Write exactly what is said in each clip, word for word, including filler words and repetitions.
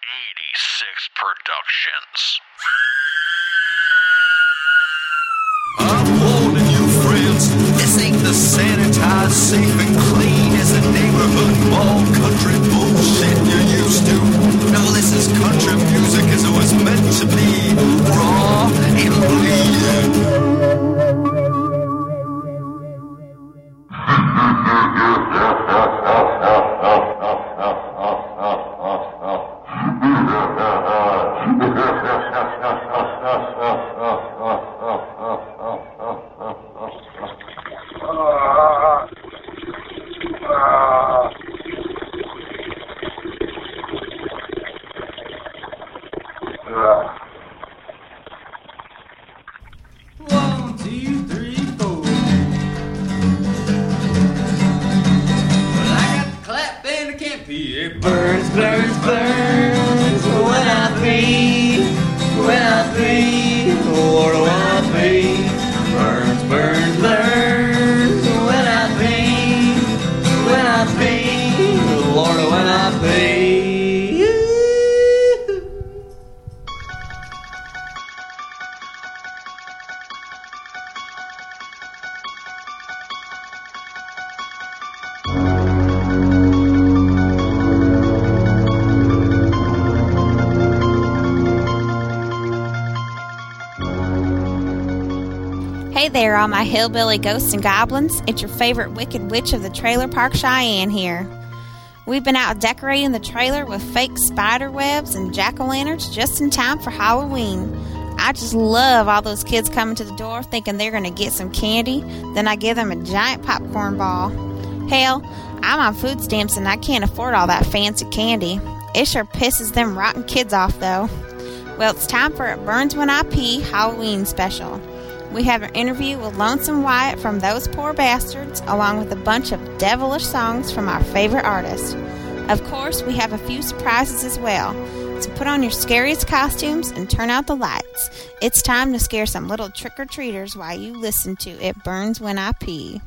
eighty-six Productions. I'm warning you, friends, this ain't the sanitized, safe and clean as a neighborhood mall country bullshit you're used to. No, this is country music as it was meant to be, raw and bleeding. Hey there, all my hillbilly ghosts and goblins. It's your favorite wicked witch of the Trailer Park, Cheyenne here. We've been out decorating the trailer with fake spider webs and jack-o'-lanterns just in time for Halloween. I just love all those kids coming to the door thinking they're going to get some candy. Then I give them a giant popcorn ball. Hell, I'm on food stamps and I can't afford all that fancy candy. It sure pisses them rotten kids off, though. Well, it's time for It Burns When I Pee Halloween special. We have an interview with Lonesome Wyatt from Those Poor Bastards, along with a bunch of devilish songs from our favorite artists. Of course, we have a few surprises as well. So put on your scariest costumes and turn out the lights. It's time to scare some little trick-or-treaters while you listen to It Burns When I Pee.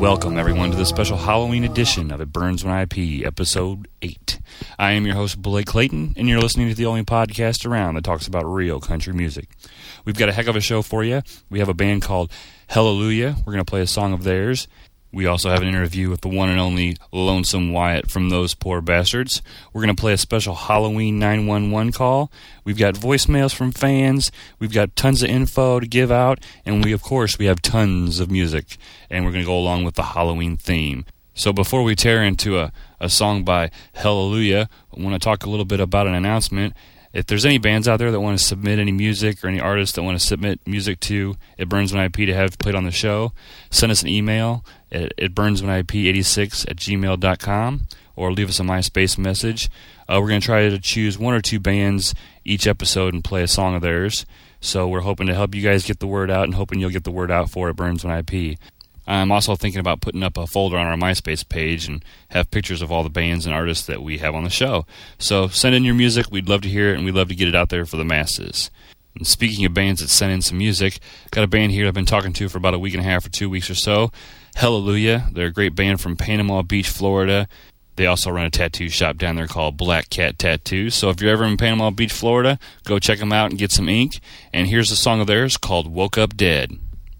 Welcome, everyone, to the special Halloween edition of It Burns When I Pee, Episode eight. I am your host, Blake Clayton, and you're listening to the only podcast around that talks about real country music. We've got a heck of a show for you. We have a band called Hallelujah. We're going to play a song of theirs. We also have an interview with the one and only Lonesome Wyatt from Those Poor Bastards. We're going to play a special Halloween nine one one call. We've got voicemails from fans. We've got tons of info to give out. And we, of course, we have tons of music. And we're going to go along with the Halloween theme. So before we tear into a, a song by Hallelujah, I want to talk a little bit about an announcement. If there's any bands out there that want to submit any music or any artists that want to submit music to It Burns When I Pee to have played on the show, send us an email at it burns when I pee eighty-six at gmail dot com or leave us a MySpace message. Uh, we're going to try to choose one or two bands each episode and play a song of theirs. So we're hoping to help you guys get the word out and hoping you'll get the word out for It Burns When I Pee. I'm also thinking about putting up a folder on our MySpace page and have pictures of all the bands and artists that we have on the show. So send in your music. We'd love to hear it, and we'd love to get it out there for the masses. And speaking of bands that send in some music, got a band here I've been talking to for about a week and a half or two weeks or so. Hallelujah. They're a great band from Panama Beach, Florida. They also run a tattoo shop down there called Black Cat Tattoos. So if you're ever in Panama Beach, Florida, go check them out and get some ink. And here's a song of theirs called Woke Up Dead.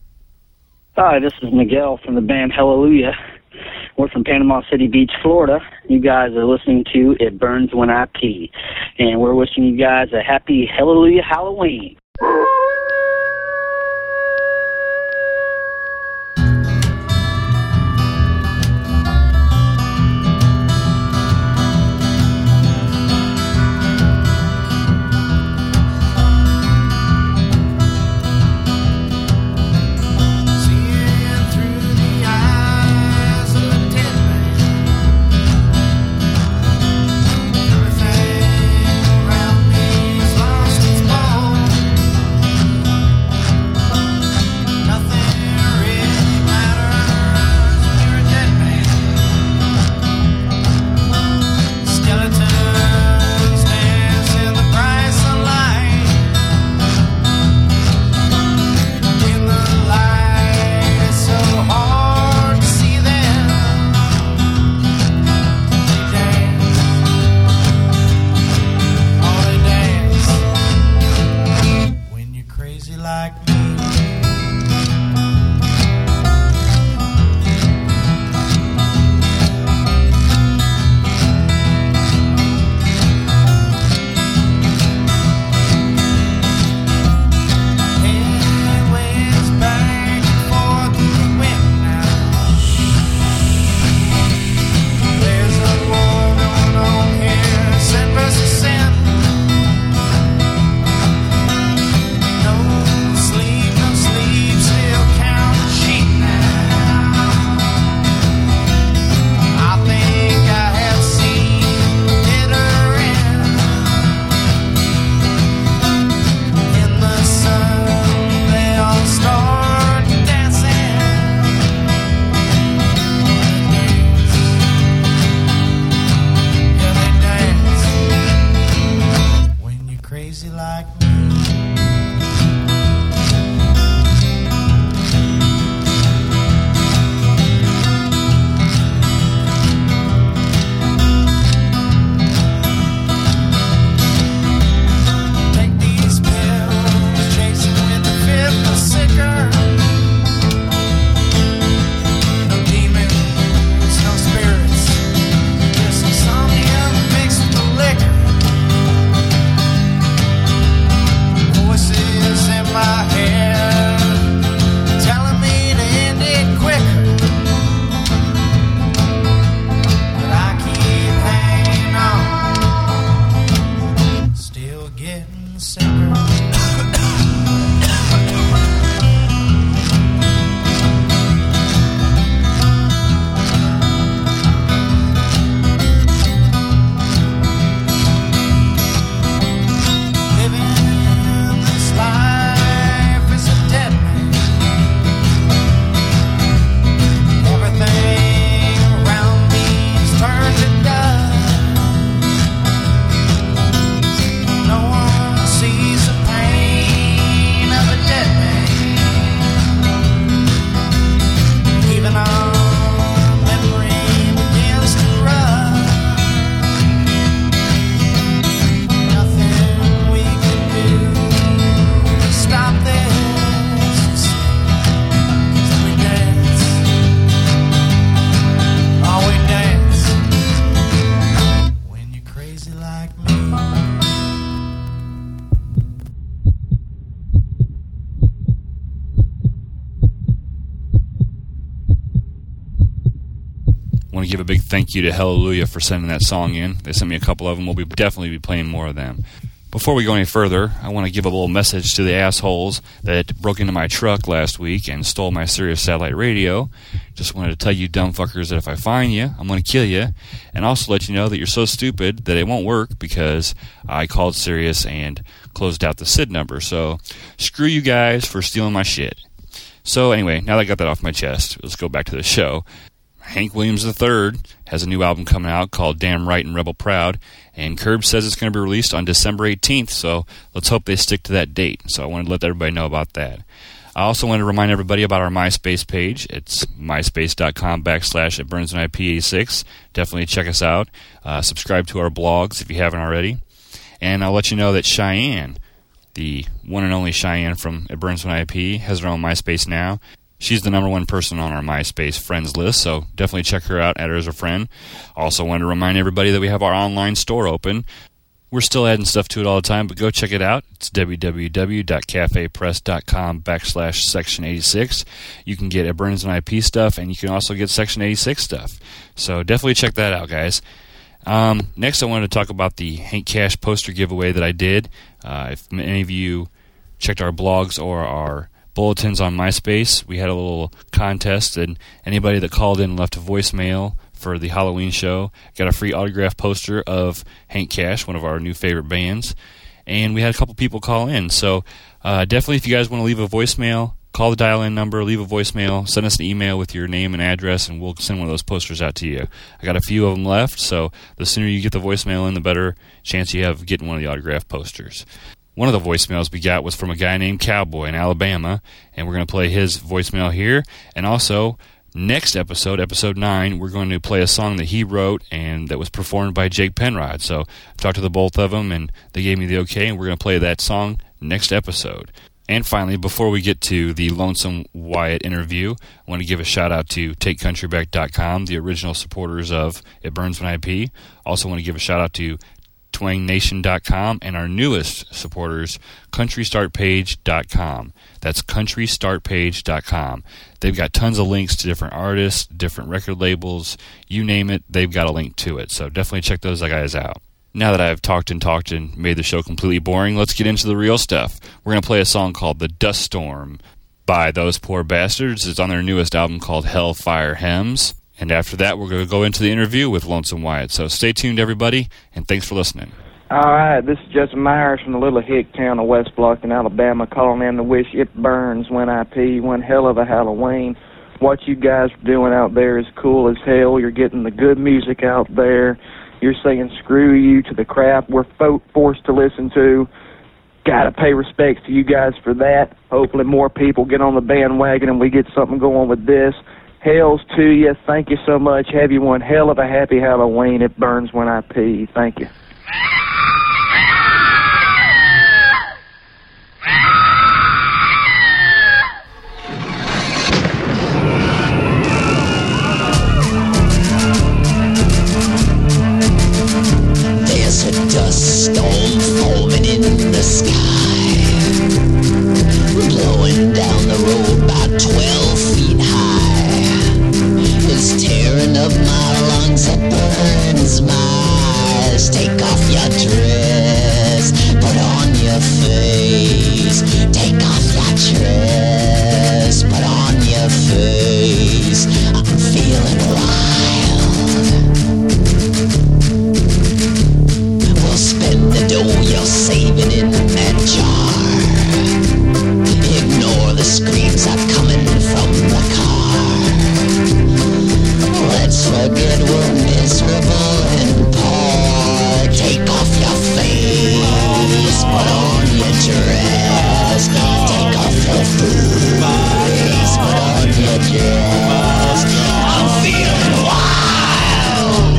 Hi, this is Miguel from the band Hallelujah. We're from Panama City Beach, Florida. You guys are listening to It Burns When I Pee. And we're wishing you guys a happy Hallelujah Halloween. Everything around me is lost its ball. want to give a big thank you to Hallelujah for sending that song in. They sent me a couple of them. We'll be definitely be playing more of them. Before we go any further, I want to give a little message to the assholes that broke into my truck last week and stole my Sirius satellite radio. Just wanted to tell you dumb fuckers that if I find you, I'm going to kill you. And also let you know that you're so stupid that it won't work because I called Sirius and closed out the S I D number. So screw you guys for stealing my shit. So anyway, now that I got that off my chest, let's go back to the show. Hank Williams the third has a new album coming out called Damn Right and Rebel Proud, and Curb says it's going to be released on December eighteenth, so let's hope they stick to that date. So I wanted to let everybody know about that. I also want to remind everybody about our MySpace page. It's myspace.com backslash at Burns and I P eighty-six. Definitely check us out. Uh, subscribe to our blogs if you haven't already. And I'll let you know that Cheyenne, the one and only Cheyenne from It Burns When I P, has her own MySpace now. She's the number one person on our MySpace friends list, so definitely check her out, add her as a friend. Also want to remind everybody that we have our online store open. We're still adding stuff to it all the time, but go check it out. It's www.cafepress.com backslash section 86. You can get a Burns and I P stuff, and you can also get section eighty-six stuff. So definitely check that out, guys. Um, next, I wanted to talk about the Hank Cash poster giveaway that I did. Uh, if any of you checked our blogs or our bulletins on MySpace, we had a little contest, and anybody that called in and left a voicemail for the Halloween show got a free autograph poster of Hank Cash, one of our new favorite bands. And we had a couple people call in, so uh, definitely if you guys want to leave a voicemail, call the dial-in number, leave a voicemail, send us an email with your name and address, and we'll send one of those posters out to you. I got a few of them left, so the sooner you get the voicemail in, the better chance you have of getting one of the autograph posters. One of the voicemails we got was from a guy named Cowboy in Alabama, and we're going to play his voicemail here. And also, next episode, episode nine, we're going to play a song that he wrote and that was performed by Jake Penrod. So I talked to the both of them, and they gave me the okay, and we're going to play that song next episode. And finally, before we get to the Lonesome Wyatt interview, I want to give a shout-out to Take Country Back dot com, the original supporters of It Burns When I P. Also want to give a shout-out to Twang Nation dot com and our newest supporters, Country Start Page dot com. That's Country Start Page dot com. They've got tons of links to different artists, different record labels, you name it, they've got a link to it. So definitely check those guys out. Now that I've talked and talked and made the show completely boring, let's get into the real stuff. We're going to play a song called The Dust Storm by Those Poor Bastards. It's on their newest album called Hellfire Hems. And after that, we're going to go into the interview with Lonesome Wyatt. So stay tuned, everybody, and thanks for listening. All right, this is Justin Myers from the little hick town of West Blockton, Alabama, calling in to wish It Burns When I Pee one hell of a Halloween. What you guys are doing out there is cool as hell. You're getting the good music out there. You're saying screw you to the crap we're fo- forced to listen to. Got to pay respects to you guys for that. Hopefully more people get on the bandwagon and we get something going with this. Hells to you. Thank you so much. Have you one hell of a happy Halloween. It burns when I pee. Thank you. There's a dust storm forming in the sky, blowing down the road about twelve feet high. It's tearing up my lungs, it burns my eyes. Take off your dress, put on your face. Take off your dress, put on your face. I'm feeling wild. We'll spend the dough you're saving in that jar. Ignore the screams are coming from the car. Let's forget we're miserable and poor. Take off your face, put on your dress. Take off your face, put on your dress. I'm feeling wild.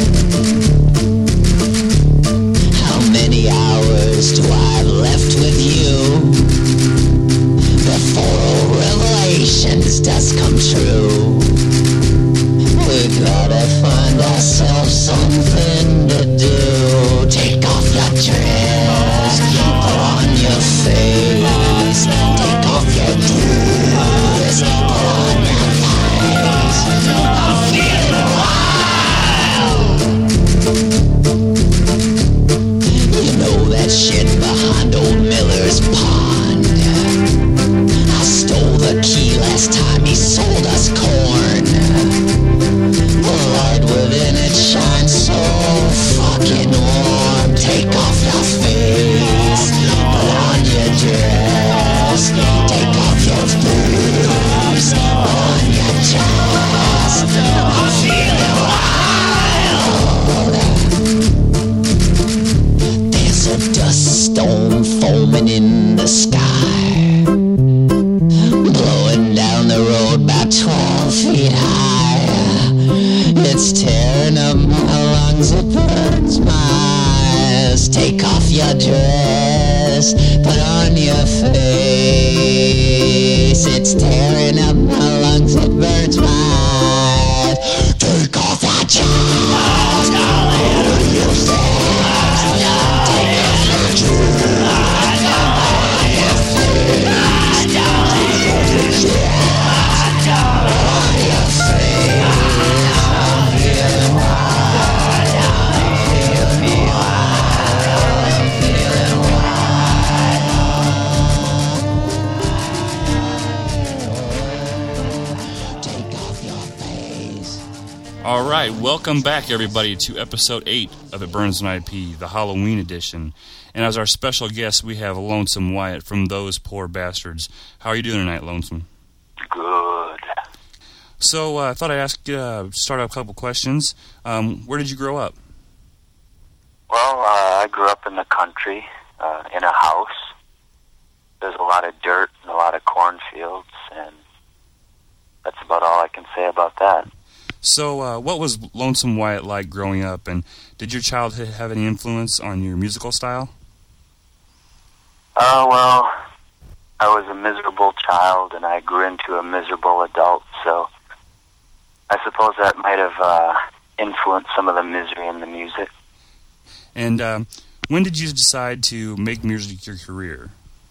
How many hours do I have left with you before all revelations does come true? We gotta find ourselves something to do. Take off your dress, put on your face. Take off your dress, put on your face. I'm feeling wild. There's a dust storm forming in the sky, blowing down the road about twelve feet high. It's tearing up my lungs, it burns my eyes. Take off your dress, put on your face. It's tearing up my lungs, it burns my eyes. Take off your dress, put on your face. Take off your dress, put on your face. All right, welcome back, everybody, to episode eight of It Burns When I Pee, the Halloween edition. And as our special guest, we have Lonesome Wyatt from Those Poor Bastards. How are you doing tonight, Lonesome? Good. So uh, I thought I'd ask you uh, start out a couple questions. Um, where did you grow up? Well, uh, I grew up in the country, uh, in a house. There's a lot of dirt and a lot of cornfields, and that's about all I can say about that. So uh, what was Lonesome Wyatt like growing up, and did your childhood have any influence on your musical style? Uh, well, I was a miserable child, and I grew into a miserable adult, so I suppose that might have uh, influenced some of the misery in the music. And um, when did you decide to make music your career?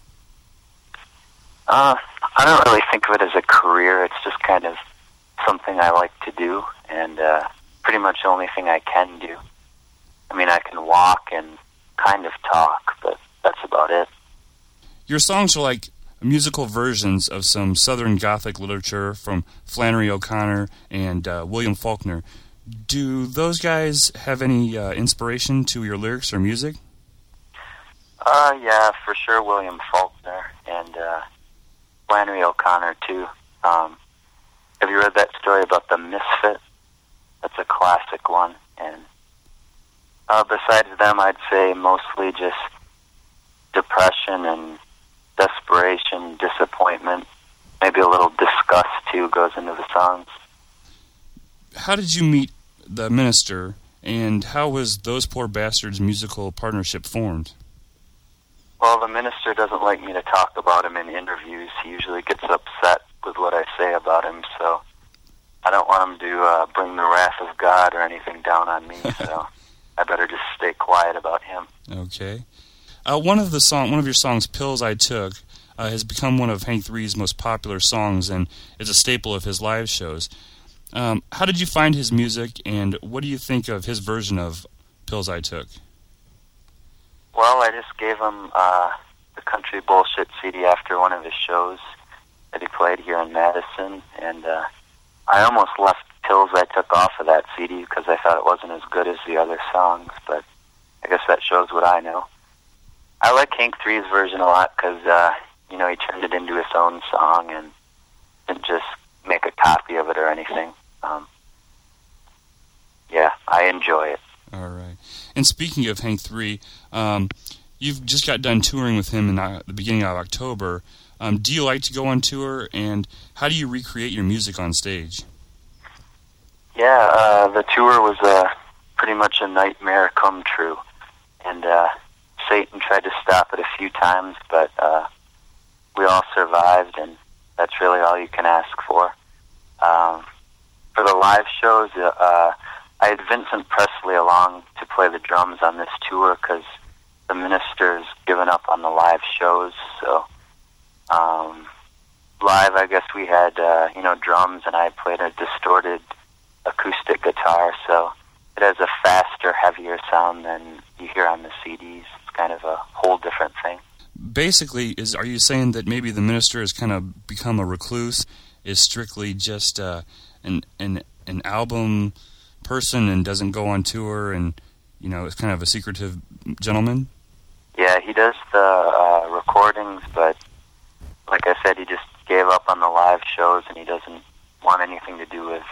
Uh, I don't really think of it as a career. It's just kind of something I like to do, and uh, pretty much the only thing I can do. I mean, I can walk and kind of talk, but that's about it. Your songs are like musical versions of some Southern Gothic literature from Flannery O'Connor and uh, William Faulkner. Do those guys have any uh, inspiration to your lyrics or music? Uh, yeah, for sure, William Faulkner and uh, Flannery O'Connor, too. Um, have you read that story about the Misfit? That's a classic one. And uh, besides them, I'd say mostly just depression and desperation, disappointment. Maybe a little disgust, too, goes into the songs. How did you meet the minister, and how was Those Poor Bastards musical partnership formed? Well, the minister doesn't like me to talk about him in interviews. He usually gets upset with what I say about him, so I don't want him to uh, bring the wrath of God or anything down on me, so I better just stay quiet about him. Okay. Uh, one of the song, one of your songs, "Pills I Took," uh, has become one of Hank three's most popular songs, and is a staple of his live shows. Um, how did you find his music, and what do you think of his version of "Pills I Took"? Well, I just gave him uh, the Country Bullshit C D after one of his shows that he played here in Madison, and uh, I almost left Pills I Took off of that C D because I thought it wasn't as good as the other songs, but I guess that shows what I know. I like Hank three's version a lot because, uh, you know, he turned it into his own song and didn't just make a copy of it or anything. Um, yeah, I enjoy it. All right. And speaking of Hank three, um, you've just got done touring with him in uh, the beginning of October. Um, do you like to go on tour, and how do you recreate your music on stage? Yeah, uh, the tour was uh, pretty much a nightmare come true, and uh, Satan tried to stop it a few times, but uh, we all survived, and that's really all you can ask for. Um, for the live shows, uh, I had Vincent Presley along to play the drums on this tour because the minister's given up on the live shows. So um, live, I guess we had uh, you know drums, and I played a distorted acoustic guitar. So it has a faster, heavier sound than you hear on the C Ds. It's kind of a whole different thing. Basically, is are you saying that maybe the minister has kind of become a recluse, is strictly just uh, an an an album person and doesn't go on tour, and you know is kind of a secretive gentleman? Yeah, he does the uh, recordings, but like I said, he just gave up on the live shows, and he doesn't want anything to do with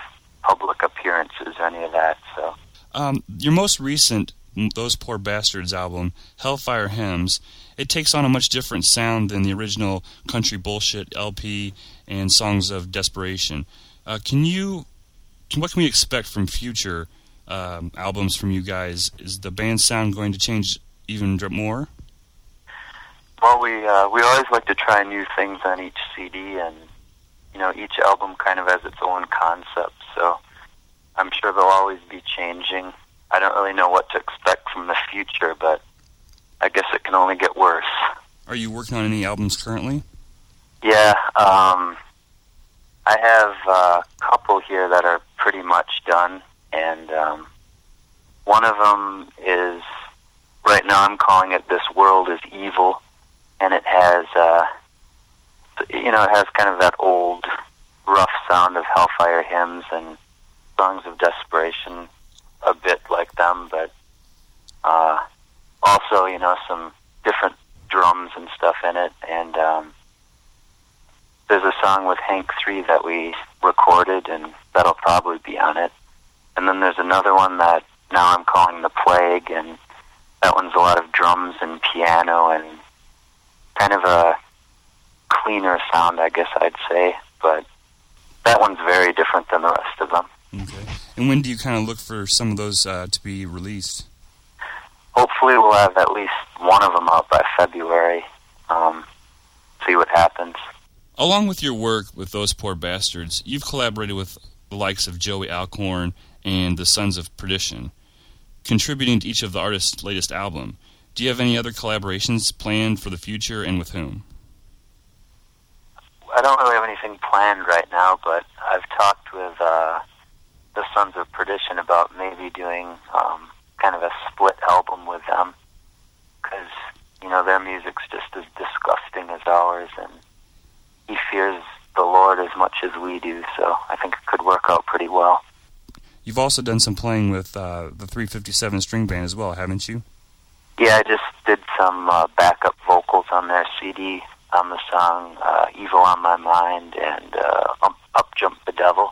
public appearances or any of that. So, um, your most recent Those Poor Bastards album, Hellfire Hymns, it takes on a much different sound than the original Country Bullshit L P and Songs of Desperation. Uh, can you, can, what can we expect from future um, albums from you guys? Is the band's sound going to change even more? Well, we uh, we always like to try new things on each C D, and you know, each album kind of has its own concept. So I'm sure they'll always be changing. I don't really know what to expect from the future, but I guess it can only get worse. Are you working on any albums currently? Yeah, um, I have a couple here that are pretty much done, and um, one of them is, right now I'm calling it This World is Evil, and it has, uh, you know, it has kind of that old, rough sound of Hellfire Hymns and Songs of Desperation, a bit like them, but uh, also, you know, some different drums and stuff in it. And um, there's a song with Hank three that we recorded, and that'll probably be on it. And then there's another one that now I'm calling The Plague, and that one's a lot of drums and piano and kind of a cleaner sound, I guess I'd say. But that one's very different than the rest of them. Okay. And when do you kind of look for some of those uh, to be released? Hopefully we'll have at least one of them out by February. Um, see what happens. Along with your work with Those Poor Bastards, you've collaborated with the likes of Joey Alcorn and the Sons of Perdition, contributing to each of the artists' latest album. Do you have any other collaborations planned for the future, and with whom? I don't really have anything planned right now, but I've talked with uh, the Sons of Perdition about maybe doing um, kind of a split album with them, because, you know, their music's just as disgusting as ours, and he fears the Lord as much as we do, so I think it could work out pretty well. You've also done some playing with uh, the three fifty-seven String Band as well, haven't you? Yeah, I just did some uh, backup vocals on their C D on the song uh, Evil on My Mind and uh, Up, Up Jump the Devil.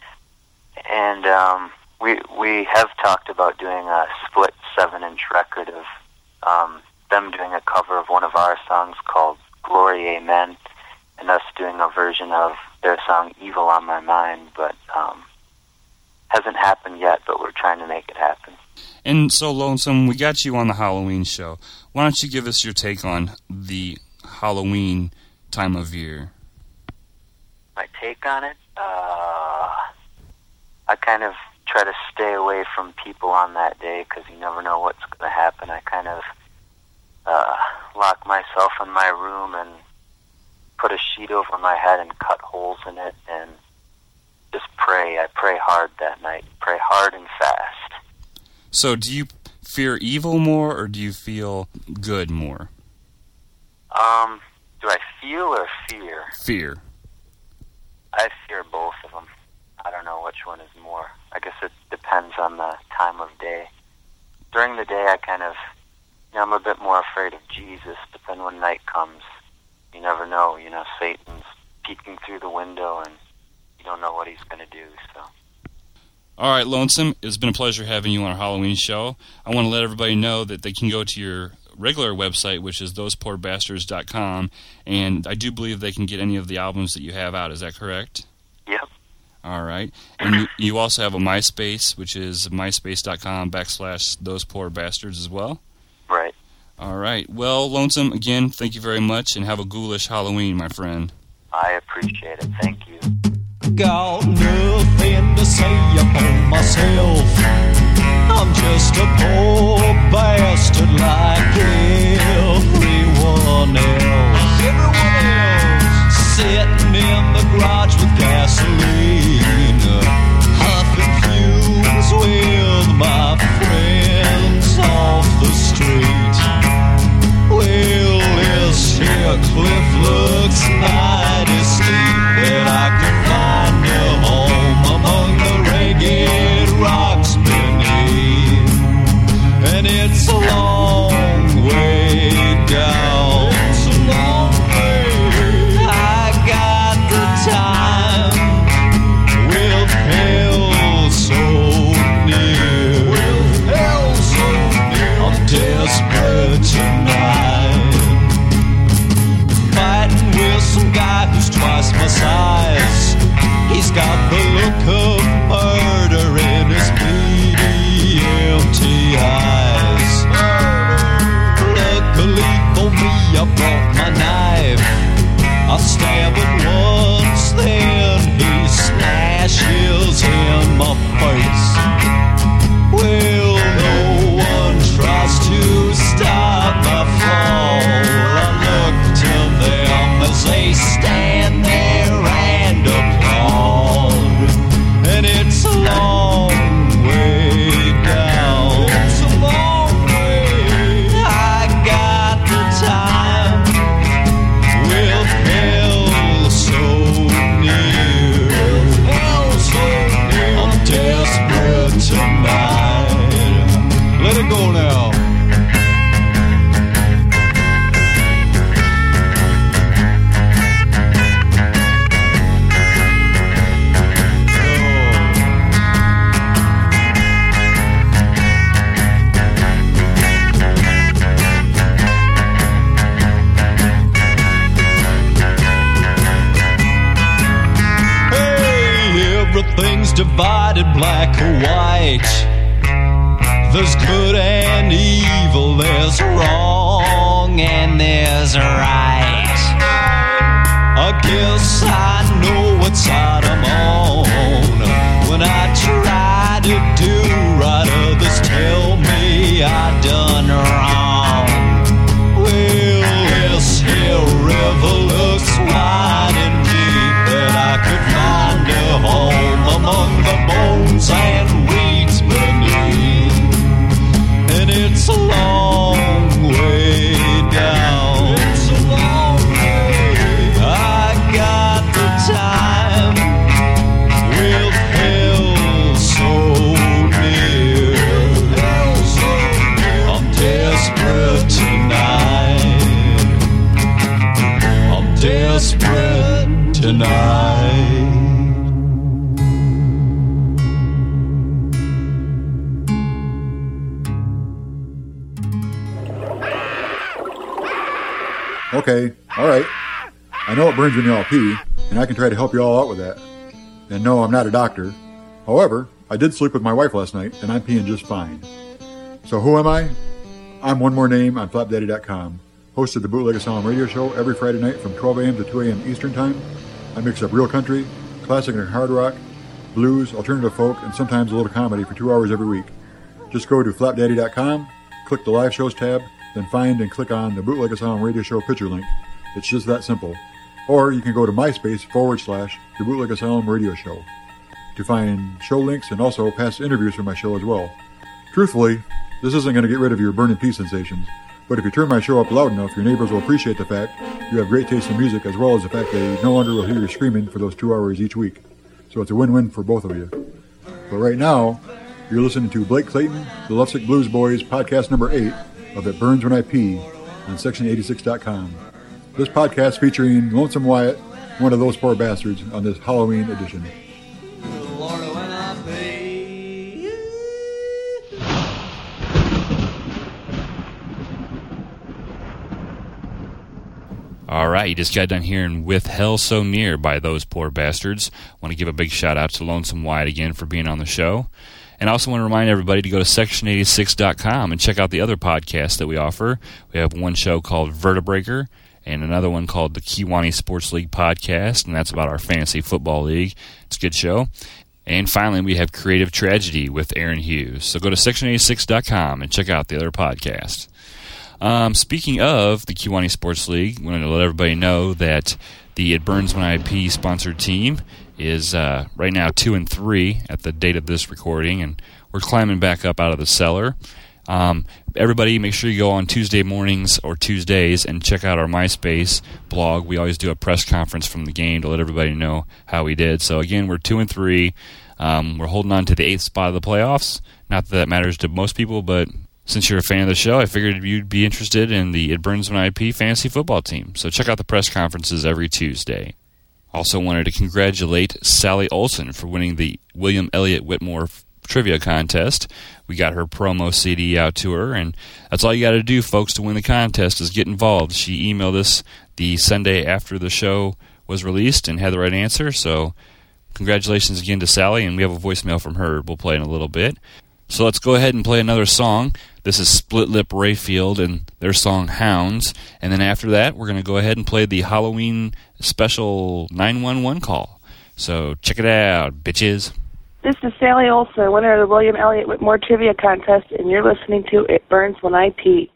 And um, we we have talked about doing a split seven-inch record of um, them doing a cover of one of our songs called Glory Amen, and us doing a version of their song Evil on My Mind, but um, hasn't happened yet, but we're trying to make it happen. And so, Lonesome, we got you on the Halloween show. Why don't you give us your take on the Halloween time of year? My take on it? Uh, I kind of try to stay away from people on that day because you never know what's going to happen. I kind of uh, lock myself in my room and put a sheet over my head and cut holes in it and just pray. I pray hard that night. Pray hard and fast. So do you fear evil more, or do you feel good more? Um, do I feel or fear? Fear. I fear both of them. I don't know which one is more. I guess it depends on the time of day. During the day, I kind of, you know, I'm a bit more afraid of Jesus, but then when night comes, you never know. You know, Satan's peeking through the window, and you don't know what he's going to do, so... All right, Lonesome, it's been a pleasure having you on our Halloween show. I want to let everybody know that they can go to your regular website, which is those poor bastards dot com, and I do believe they can get any of the albums that you have out. Is that correct? Yep. All right. And you, you also have a MySpace, which is myspace.com backslash those poor bastards as well? Right. All right. Well, Lonesome, again, thank you very much, and have a ghoulish Halloween, my friend. I appreciate it. Thank you. Got nothing to say about myself. I'm just a poor bastard like everyone else. Everyone else. Sitting in the garage with gasoline, huffing fumes with my friends off the street. Well, this here cliff looks mighty steep, but I can find a home among the ragged rocks beneath. And it's a long way down. It's a long way. I got the time look of murder in his beady, empty eyes. Luckily for me, I brought my knife. I stab him once, then he smashes in my face. Well, no one tries to stop my fall. I look to them as they stand there and applaud. And it's a long way down. It's a long way. I got the time with hell so near. Hell so near. I'm desperate tonight. Let it go now. Everything's divided black or white. There's good and evil, there's wrong and there's right. I guess I know what side I'm on. When I try to do right, others tell me I done wrong. Well, this here river looks wide and deep, that I could find a home among the bones and weeds beneath. And it's a long way down. It's a long way. I got the time with hell so near. Hell so near. I'm desperate tonight. I'm desperate tonight. Okay, all right. I know it burns when you all pee, and I can try to help you all out with that. And no, I'm not a doctor. However, I did sleep with my wife last night, and I'm peeing just fine. So who am I? I'm one more name on flap daddy dot com, host of the Bootleg Asylum radio show every Friday night from twelve a.m. to two a.m. Eastern Time. I mix up real country, classic and hard rock, blues, alternative folk, and sometimes a little comedy for two hours every week. Just go to flap daddy dot com, click the live shows tab, then find and click on the Bootleg Asylum radio show picture link. It's just that simple. Or you can go to MySpace forward slash the Bootleg Asylum radio show to find show links and also past interviews from my show as well. Truthfully, this isn't going to get rid of your burning pee sensations, but if you turn my show up loud enough, your neighbors will appreciate the fact you have great taste in music, as well as the fact they no longer will hear you screaming for those two hours each week. So it's a win-win for both of you. But right now, you're listening to Blake Clayton, the Lovesick Blues Boys, podcast number eight of It Burns When I Pee on section eighty-six dot com. This podcast featuring Lonesome Wyatt, one of those poor bastards, on this Halloween edition. All right, you just got done hearing With Hell So Near by Those Poor Bastards. I want to give a big shout out to Lonesome Wyatt again for being on the show. And I also want to remind everybody to go to section eighty-six dot com and check out the other podcasts that we offer. We have one show called Vertebreaker and another one called the Kewanee Sports League Podcast, and that's about our fantasy football league. It's a good show. And finally, we have Creative Tragedy with Aaron Hughes. So go to section eighty-six dot com and check out the other podcasts. Um, speaking of the Kewanee Sports League, I wanted to let everybody know that the It Burns When I Pee sponsored team is uh, right now two and three at the date of this recording, and we're climbing back up out of the cellar. Um, everybody, make sure you go on Tuesday mornings or Tuesdays and check out our MySpace blog. We always do a press conference from the game to let everybody know how we did. So again, we're two and three. Um, we're holding on to the eighth spot of the playoffs. Not that that matters to most people, but since you're a fan of the show, I figured you'd be interested in the It Burns When I Pee fantasy football team. So check out the press conferences every Tuesday. Also wanted to congratulate Sally Olson for winning the William Elliott Whitmore Trivia Contest. We got her promo C D out to her, and that's all you got to do, folks, to win the contest is get involved. She emailed us the Sunday after the show was released and had the right answer, so Congratulations again to Sally, and we have a voicemail from her we'll play in a little bit. So let's go ahead and play another song. This is Split Lip Rayfield and their song Hounds. And then after that, we're going to go ahead and play the Halloween special nine one one call. So check it out, bitches. This is Sally Olson, winner of the William Elliott Whitmore Trivia Contest, and you're listening to It Burns When I Pee.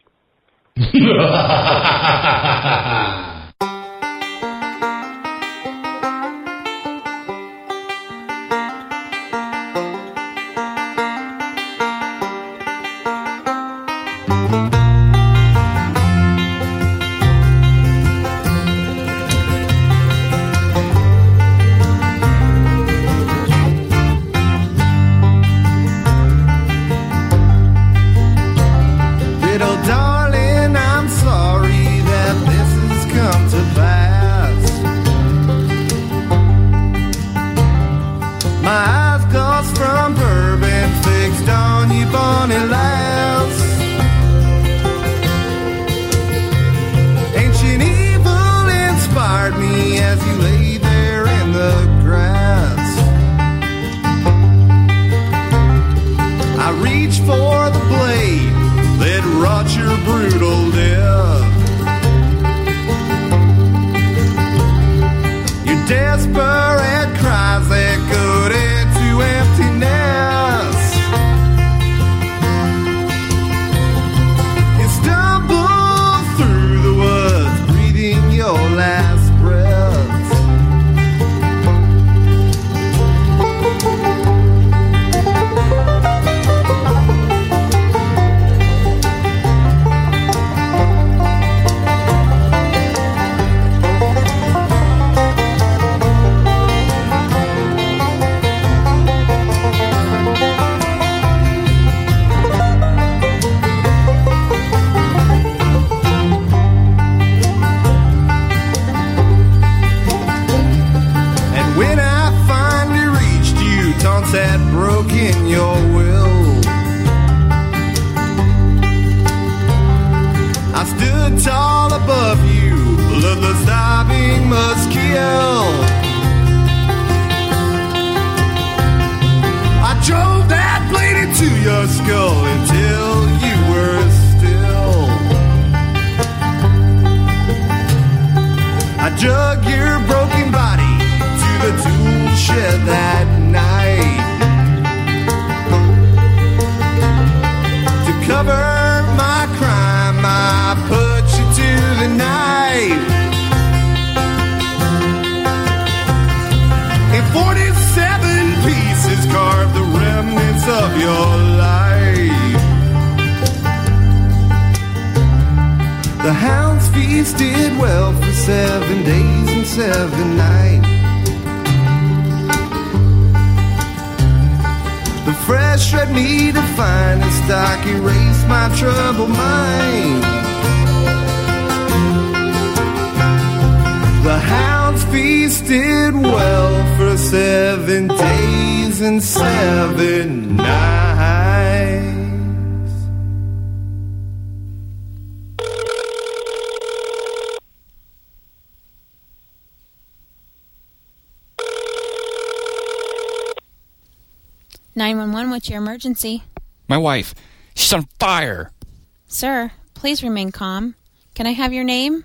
nine one one, what's your emergency? My wife. She's on fire. Sir, please remain calm. Can I have your name?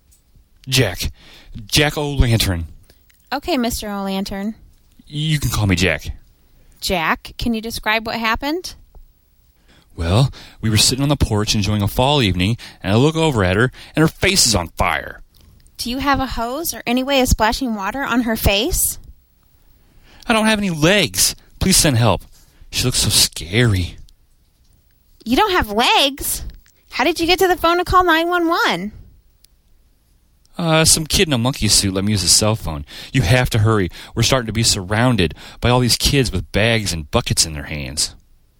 Jack. Jack O'Lantern. Okay, Mister O'Lantern. You can call me Jack. Jack, can you describe what happened? Well, we were sitting on the porch enjoying a fall evening, and I look over at her, and her face is on fire. Do you have a hose or any way of splashing water on her face? I don't have any legs. Please send help. She looks so scary. You don't have legs? How did you get to the phone to call nine one one? Uh, some kid in a monkey suit let me use his cell phone. You have to hurry. We're starting to be surrounded by all these kids with bags and buckets in their hands.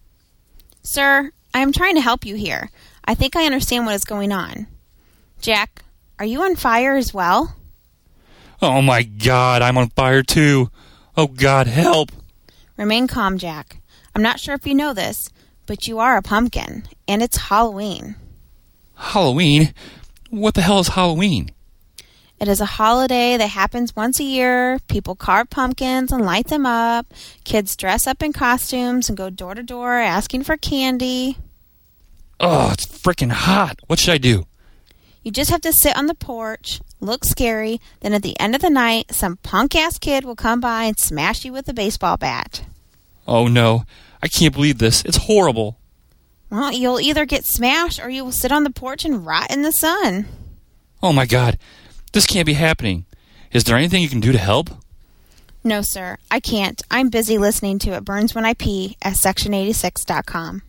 Sir, I am trying to help you here. I think I understand what is going on. Jack, are you on fire as well? Oh my God, I'm on fire too. Oh God, help. Remain calm, Jack. I'm not sure if you know this, but you are a pumpkin, and it's Halloween. Halloween? What the hell is Halloween? It is a holiday that happens once a year. People carve pumpkins and light them up. Kids dress up in costumes and go door to door asking for candy. Oh, it's freaking hot. What should I do? You just have to sit on the porch, look scary, then at the end of the night, some punk-ass kid will come by and smash you with a baseball bat. Oh, no. I can't believe this. It's horrible. Well, you'll either get smashed or you will sit on the porch and rot in the sun. Oh, my God. This can't be happening. Is there anything you can do to help? No, sir. I can't. I'm busy listening to It Burns When I Pee at section eighty-six dot com.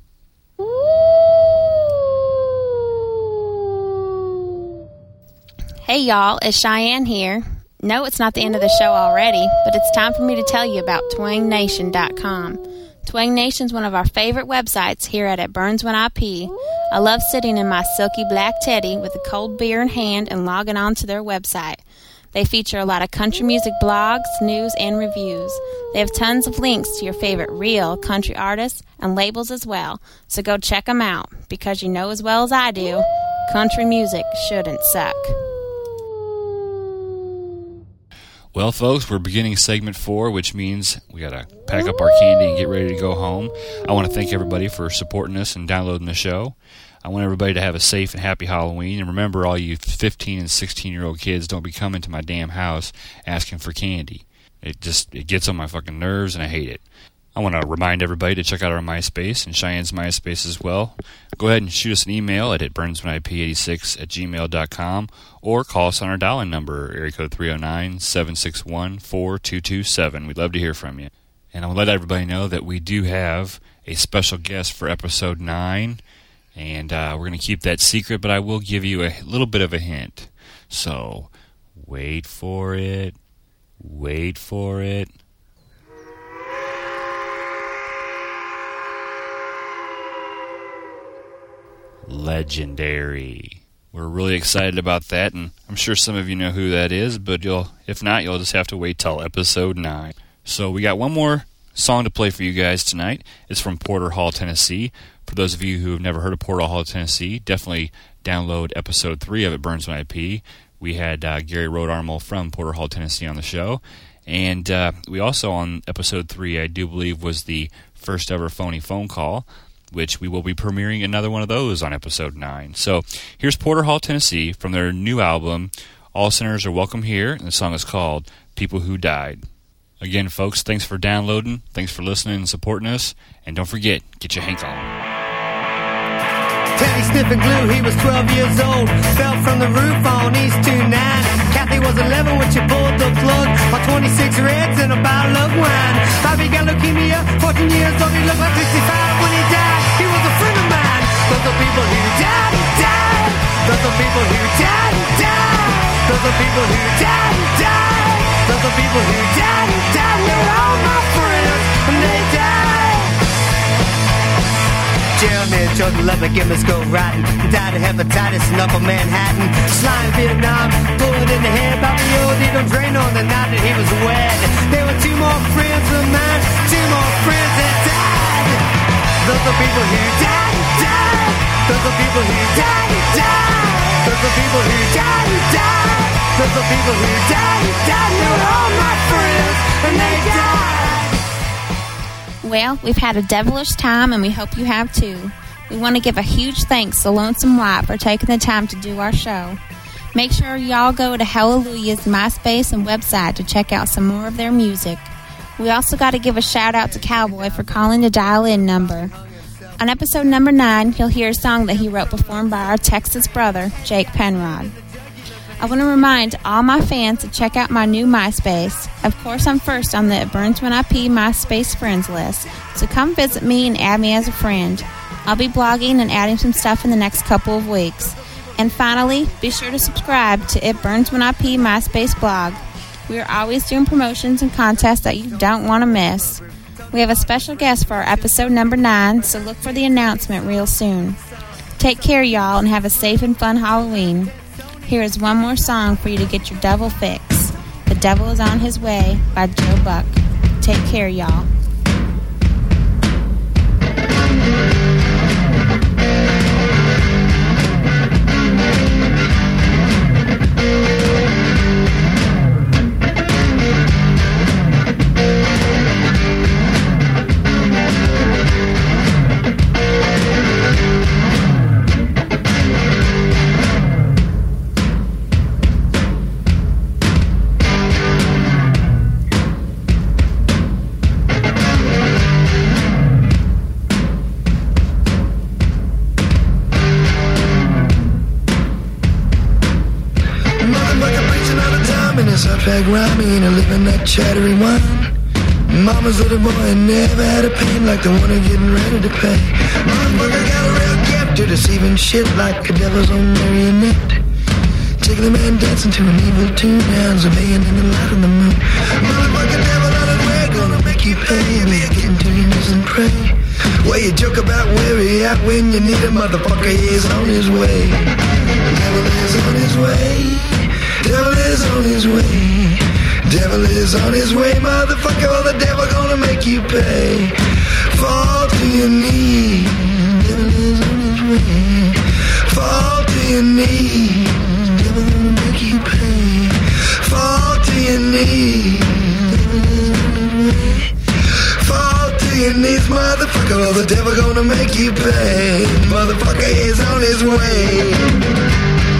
Hey, y'all. It's Cheyenne here. No, it's not the end of the show already, but it's time for me to tell you about twang nation dot com. Twang Nation's one of our favorite websites here at It Burns When I Pee. I love sitting in my silky black teddy with a cold beer in hand and logging on to their website. They feature a lot of country music blogs, news, and reviews. They have tons of links to your favorite real country artists and labels as well, so go check them out, because you know as well as I do, country music shouldn't suck. Well, folks, we're beginning segment four, which means we got to pack up our candy and get ready to go home. I want to thank everybody for supporting us and downloading the show. I want everybody to have a safe and happy Halloween. And remember, all you fifteen and sixteen-year-old kids, don't be coming to my damn house asking for candy. It just it gets on my fucking nerves, and I hate it. I want to remind everybody to check out our MySpace and Cheyenne's MySpace as well. Go ahead and shoot us an email at itburnswhenip eighty-six at gmail dot com or call us on our dial-in number, area code three oh nine, seven six one, four two two seven. We'd love to hear from you. And I want to let everybody know that we do have a special guest for episode nine, and uh, we're going to keep that secret, but I will give you a little bit of a hint. So, wait for it. Wait for it. Legendary. We're really excited about that, and I'm sure some of you know who that is, but you'll, if not, you'll just have to wait till episode nine. So we got one more song to play for you guys tonight. It's from Porter Hall, Tennessee. For those of you who have never heard of Porter Hall, Tennessee, definitely download episode three of It Burns When I Pee. We had uh, Gary Rodarmel from Porter Hall, Tennessee on the show, and uh, we also on episode three, I do believe, was the first ever phony phone call, which we will be premiering another one of those on episode nine. So here's Porter Hall, Tennessee, from their new album, All Sinners Are Welcome Here, and the song is called People Who Died. Again, folks, thanks for downloading, thanks for listening and supporting us, and don't forget, get your hank on. Teddy sniffing glue, he was twelve years old. Fell from the roof on East two nine. Kathy was eleven when she pulled the plug on twenty-six reds and a bottle of wine. Bobby got leukemia, fourteen years old. He looked like sixty-five when he died. He was a friend of mine. Those are people who died, died. Those are people who died, died. Those are people who died, died. Those are people who died, died. They were all my friends and they died. Jeremy Jordan Lubbock, Emmett go rotten. Died of hepatitis in Upper Manhattan. Slime Vietnam, bullet in the head. Bobby O, they don't drain on the night that he was wed. There were two more friends of mine, two more friends that died. Those are people who died, died. Those are people who died, died. Those are people who died, died. Those are people who died, died. They were all my friends, and they died. Well, we've had a devilish time, and we hope you have too. We want to give a huge thanks to Lonesome White for taking the time to do our show. Make sure y'all go to Hallelujah's MySpace and website to check out some more of their music. We also got to give a shout out to Cowboy for calling the dial-in number. On episode number nine, you'll hear a song that he wrote performed by our Texas brother, Jake Penrod. I want to remind all my fans to check out my new MySpace. Of course, I'm first on the It Burns When I Pee MySpace friends list, so come visit me and add me as a friend. I'll be blogging and adding some stuff in the next couple of weeks. And finally, be sure to subscribe to It Burns When I Pee MySpace blog. We are always doing promotions and contests that you don't want to miss. We have a special guest for our episode number nine, so look for the announcement real soon. Take care, y'all, and have a safe and fun Halloween. Here is one more song for you to get your devil fix. The Devil is on His Way by Joe Buck. Take care, y'all. flag rhyming and living that chattery wine. Mama's little boy never had a pain like the one of getting ready to pay. Motherfucker got a real gift to deceiving shit like a devil's own marionette. Taking the man dancing to an evil tune, hands obeying in the light of the moon. Motherfucker devil on his way, gonna make you pay. Be getting to your knees and pray. Well, you joke about where he at when you need a motherfucker, he's on his way. Devil is on his way. Devil is on his way. Devil is on his way, motherfucker. Oh, the devil gonna make you pay. Fall to your knees. Devil is on his way. Fall to your knees. Devil gonna make you pay. Fall to your knees. Devil is on his way. Fall to your knees, motherfucker. Oh, the devil gonna make you pay. Motherfucker is on his way.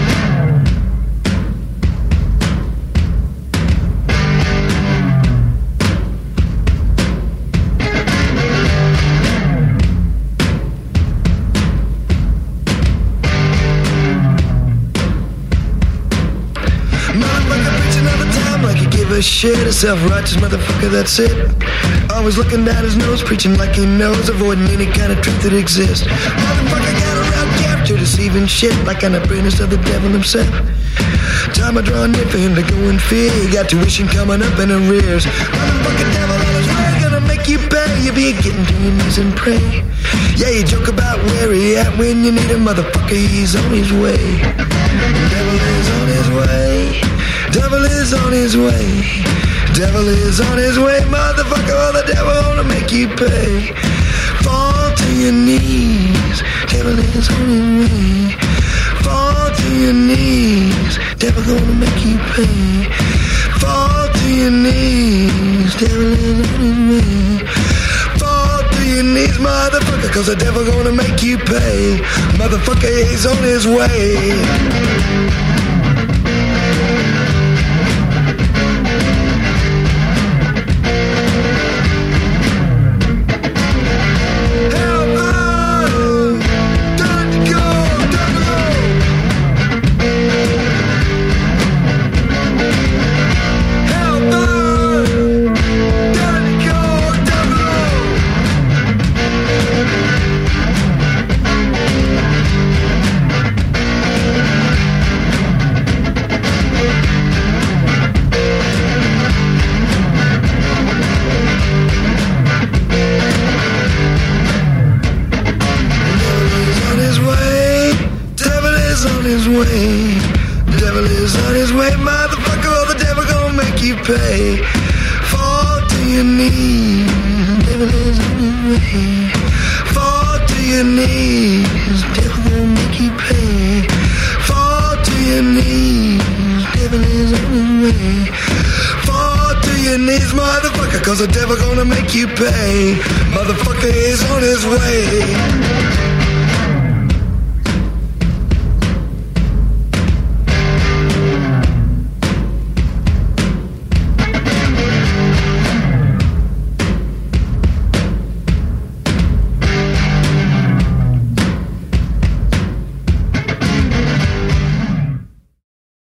Shit, a self-righteous motherfucker, that's it. Always looking down his nose, preaching like he knows, avoiding any kind of truth that exists. Motherfucker got a real gift to deceiving shit like an apprentice of the devil himself. Time I draw near for him to go in fear. He got tuition coming up in arrears. Motherfucker devil on his way, gonna make you pay. You be getting to your knees and pray. Yeah, you joke about where he at when you need a motherfucker, he's on his way. Devil is on his way. Devil is on his way. Devil is on his way, motherfucker. Oh, the devil wanna make you pay. Fall to your knees. Devil is on his way. Fall to your knees. Devil gonna make you pay. Fall to your knees. Devil is on his way. Fall to your knees, motherfucker, cause the devil gonna make you pay. Motherfucker, he's on his way. Pay. Fall to your knees. Devil is on his way. Fall to your knees. Devil gonna make you pay. Fall to your knees. Devil is on his way. Fall to your knees, motherfucker, cause the devil gonna make you pay. Motherfucker is on his way.